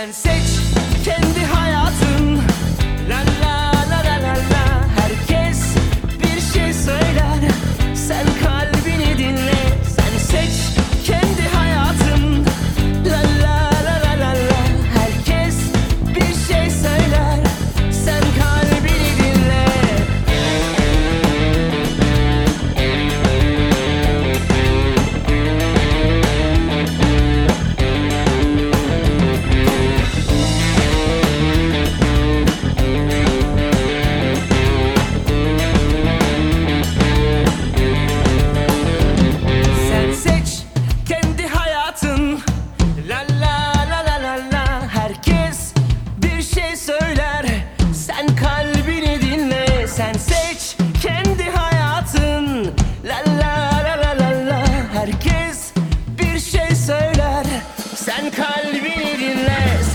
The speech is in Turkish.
Sen seç kendi hayatın. La la la la la la. Herkes bir şey söyler, sen kalbini dinle. Sen seç kendi hayatın. La la la la la la. Herkes bir şey söyler, sen kalbini dinle. Sen seç kendi hayatın. La la la la la la. Herkes bir şey söyler, sen kalbini dinle. Sen seç kendi hayatın. La la la la la la. Herkes bir şey söyler, sen kalbini dinle.